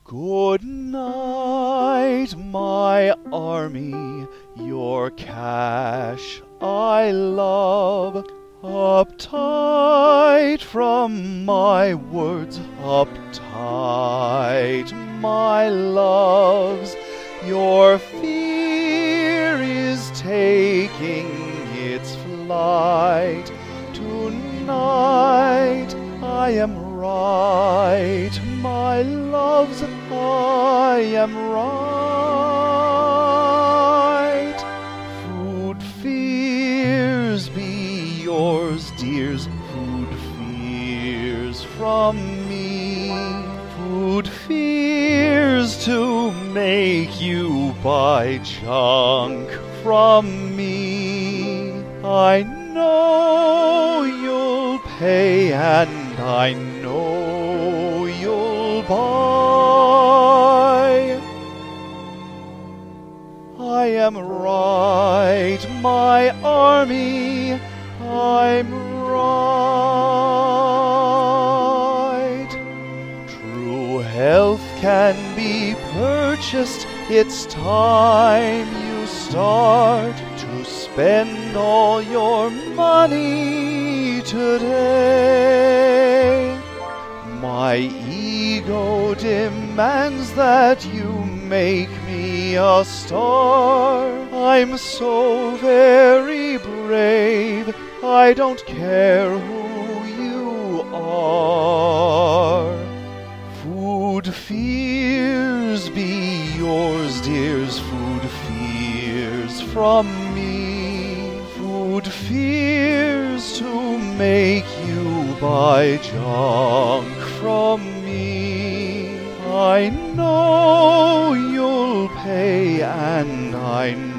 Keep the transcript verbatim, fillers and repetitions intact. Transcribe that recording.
Good night, my army, your cash I love. Uptight from my words, uptight, my loves. Your fear is taking its flight. Tonight I am right, my loves, I am right. Food fears be yours, dears, food fears from me. Food fears to make you buy junk from me. I know you'll pay and I know you'll buy. I am right, my army, I'm right. True health can be purchased, it's time you start to spend all your money today. My ego demands that you make me a star. I'm so very brave, I don't care who you are. Food fears be yours, dears, food fears from me. Food fears to make you buy junk from me. I know you'll pay and I know